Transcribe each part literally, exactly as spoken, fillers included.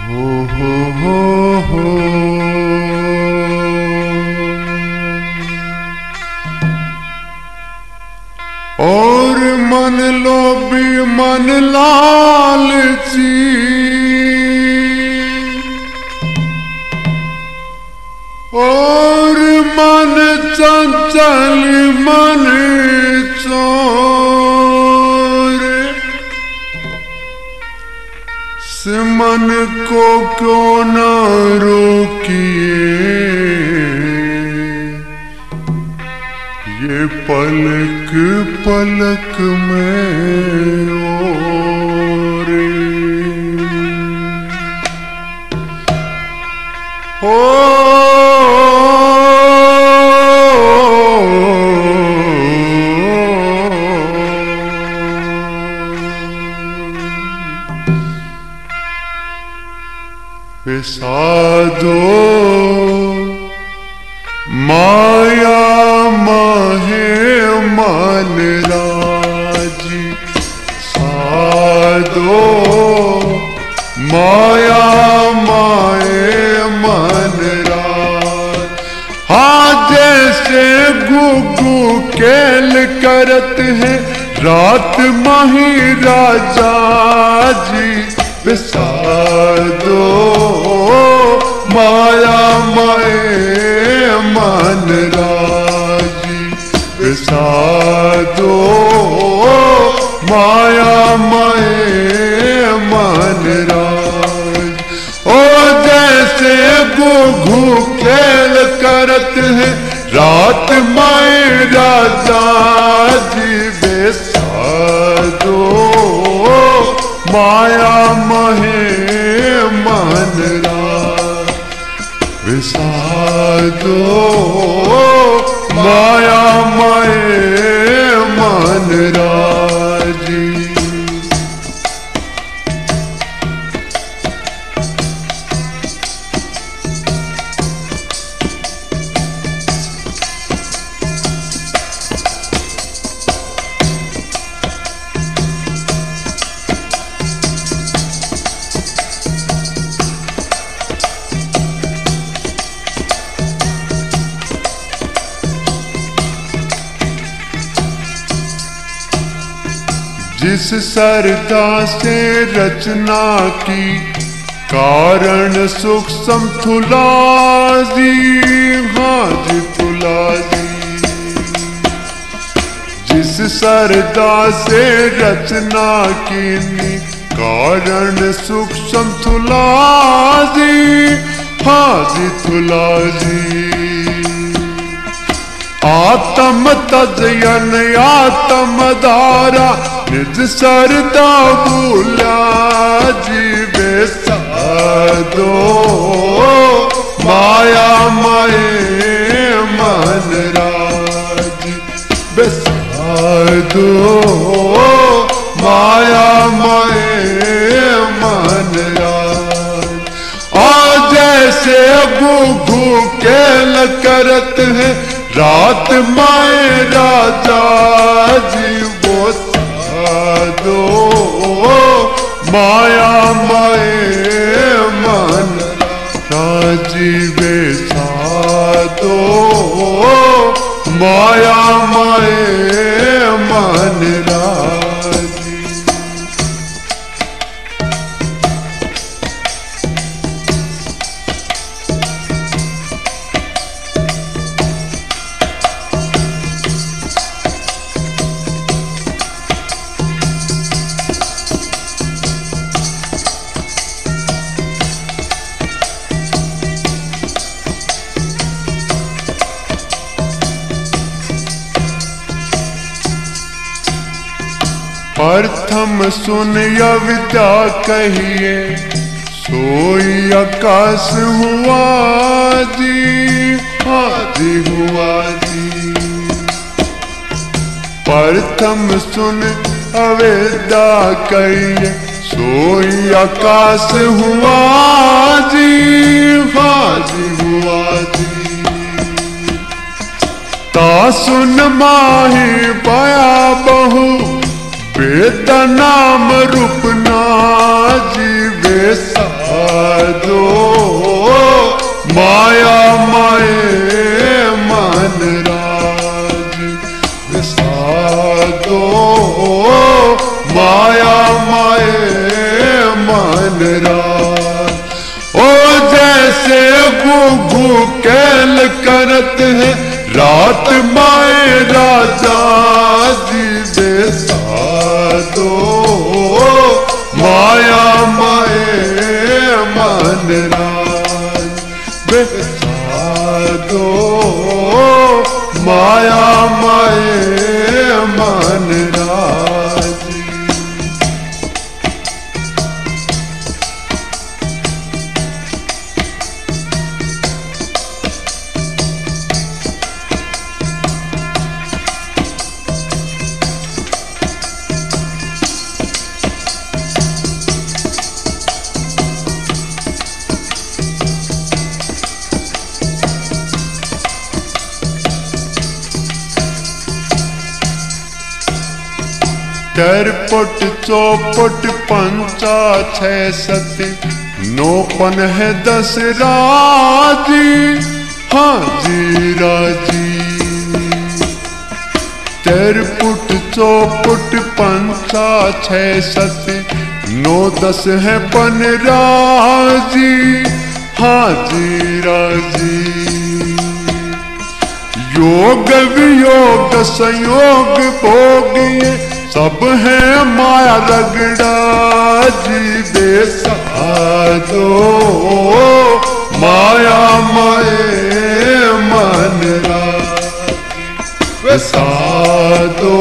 हो हो हो हो और मन लोभी मन लालची और मन चंचल मन चोर से मन को क्यों न रोकिए ये पलक पलक में ओरे हो साधो माया माहे मन राजी साधो माया माहे मन राज हाँ जैसे गुगु केल करत है रात माही राजा जी साधो माया माए मन राजी साधो माया माए मन राज ओ जैसे गुगु खेल करत है रात माए राजा जी साधो माया महे मन राज साधो माया महे मन राजी जिस सरदा से रचना की कारण सूक्ष्म थुलाजी हाँ जी थुलाजी जिस सरदा से रचना की कारण सूक्ष्म थुलाजी हाँ जी थुलाजी आत्म तजयन आत्म धारा निज सरदा भूला जीवे साधो माया माए मन राजी बेसाधो माया माए मन राज आज जैसे गुगु केल करत है रात माए राजा जी वो साधो माया माए मन राजी वे साधो माया माए मन राजी प्रथम सुन विद्या कहिए सोई आकाश हुआ जी हाजी हुआ जी प्रथम सुन अविद्या कहिए सोई आकाश हुआ जी हाजी हुआ जी ता सुन माही पाया बहु वेद नाम रूप ना जीवे सा मन राज। ओ जैसे घू कैल करत है रात माए राजा जी बेसादो माया माए मन राज बेसादो माया माए मन राज। चरपट चौपट पंचा छह सत नौपन है दस राजी हाँ जी राजी। चरपट चौपट पंचा छह सत नौ दस है पन राजी हाँ जी राजी। योग वियोग संयोग भोग ये सब है माया रगड़ा जी बेसादो माया माए मन राज बेसादो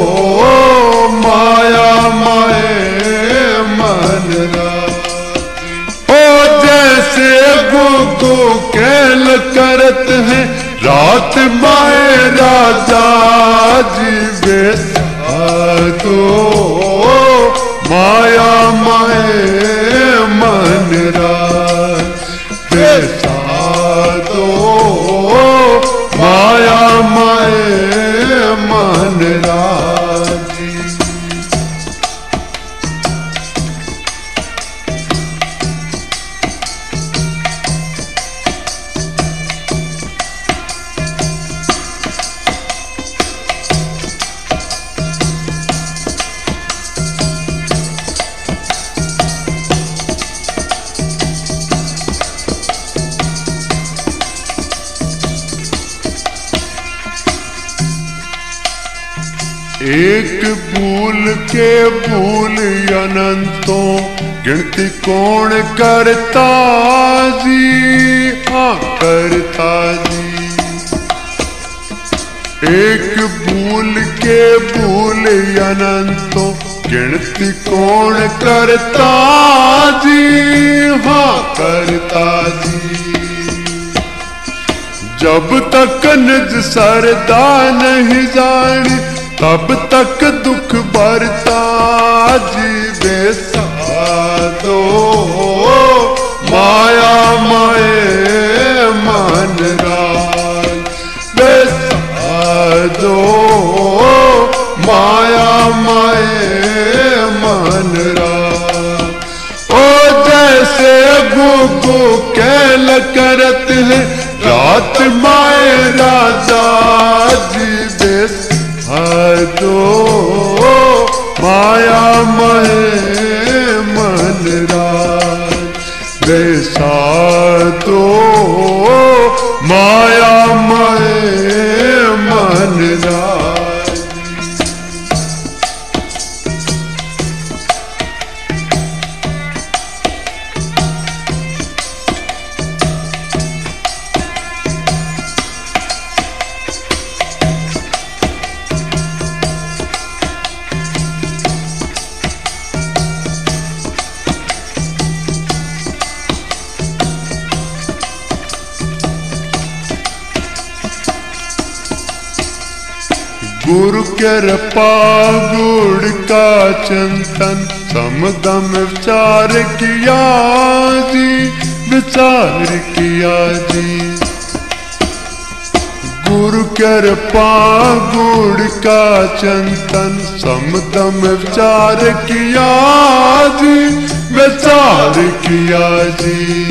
माया माए मन राज। ओ जैसे गुगु कैल करत है रात माए राजा जी बेसादो माया माए मन राज बेसादो माया माए मन राज। एक भूल के भूल अनंतों गिनती कौन करता जी हाँ करता जी। एक भूल के भूल अनंतों गिनती कौन करता जी हाँ करता जी। जब तक निज सरदा नहीं जानी तब तक दुख भरता जी बेसादो माया माए मन राज बेसादो माया माए मन राज। ओ जैसे गुगु कैल करत है रात माए राजा जी बेसादो माया माए मन राज बेसादो माया माए मन राज। गुरु कृपा गुड़ का चिंतन समदम विचार किया जी विचार किया जी। गुरु कृपा गुड़ का चिंतन समदम विचार किया जी विचार किया जी।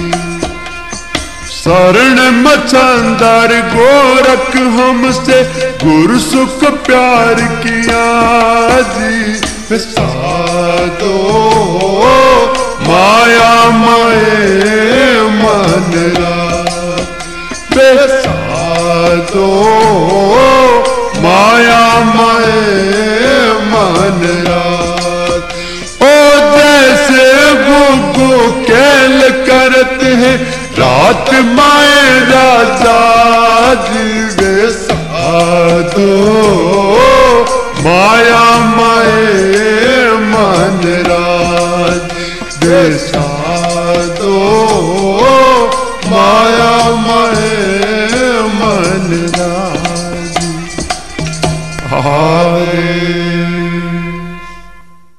शरण मचंदर गोरख हमसे गुरु सुख प्यार किया जी बेसादो मन साधो माया मैं मन ओ जैसे गुगु केल करते हैं रात माए राजा जी वे साधो